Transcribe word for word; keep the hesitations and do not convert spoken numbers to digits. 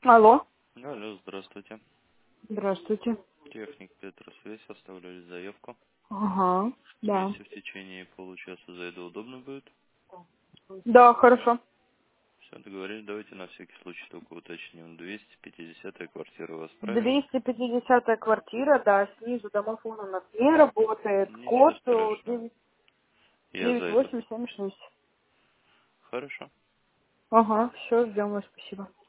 Алло. Алло, здравствуйте. Здравствуйте. Техник Петросвязь, оставляли заявку, Ага, что да. если в течение получаса зайду, удобно будет? Да, хорошо. Все, договорились, давайте на всякий случай только уточним. двести пятидесятая квартира у вас, правильно? двести пятидесятая квартира, да, снизу домофон у нас не работает. Ничего Код страшного. Я девять зайду. восемь семь шесть. Хорошо. Ага, все, ждем вас, спасибо.